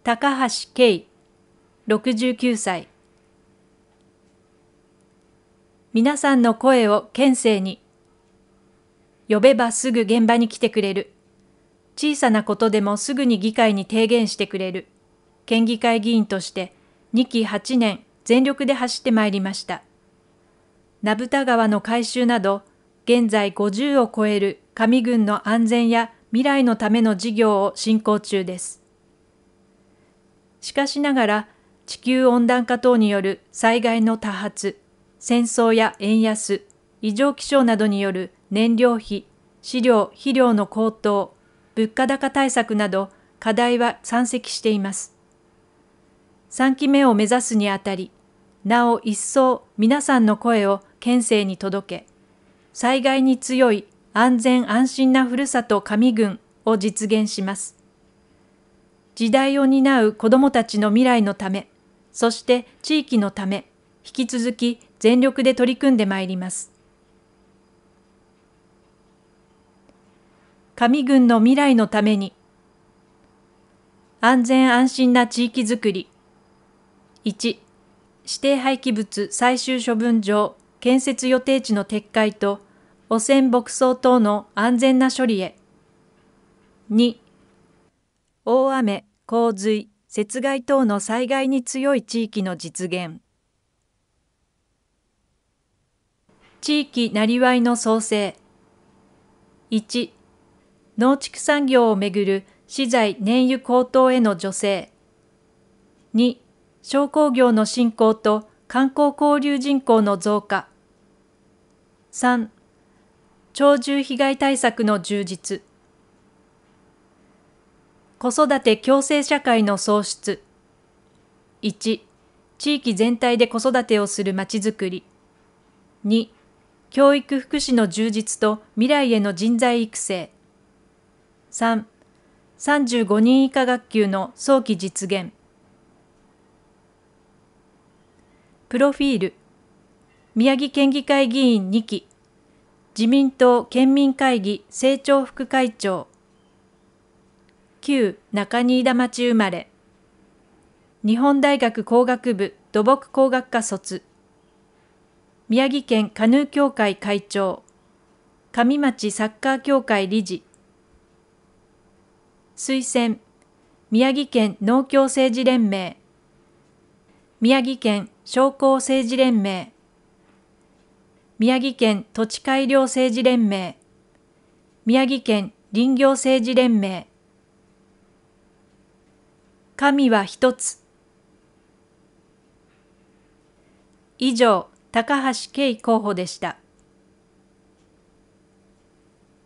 高橋圭、69歳。皆さんの声を県政に。呼べばすぐ現場に来てくれる。小さなことでもすぐに議会に提言してくれる。県議会議員として2期8年全力で走ってまいりました。名蓋川の改修など、現在50を超える上郡の安全や未来のための事業を進行中です。しかしながら、地球温暖化等による災害の多発、戦争や円安、異常気象などによる燃料費、飼料・肥料の高騰、物価高対策など課題は山積しています。3期目を目指すにあたり、なお一層皆さんの声を県政に届け、災害に強い安全安心なふるさと上郡を実現します。時代を担う子どもたちの未来のため、そして地域のため、引き続き全力で取り組んでまいります。上郡の未来のために、安全安心な地域づくり。1、指定廃棄物最終処分場建設予定地の撤回と汚染牧草等の安全な処理へ。2、大雨、洪水、雪害等の災害に強い地域の実現。地域なりわいの創生。1、農畜産業をめぐる資材燃油高騰への助成。2、商工業の振興と観光交流人口の増加。3、鳥獣被害対策の充実。子育て共生社会の創出。1、地域全体で子育てをするまちづくり。2、教育福祉の充実と未来への人材育成。3、35人以下学級の早期実現。プロフィール。宮城県議会議員2期。自民党県民会議政調副会長。旧中新田町生まれ。日本大学工学部土木工学科卒。宮城県カヌー協会会長。上町サッカー協会理事。推薦。宮城県農協政治連盟。宮城県商工政治連盟。宮城県土地改良政治連盟。宮城県林業政治連盟。神は一つ。以上、高橋圭候補でした。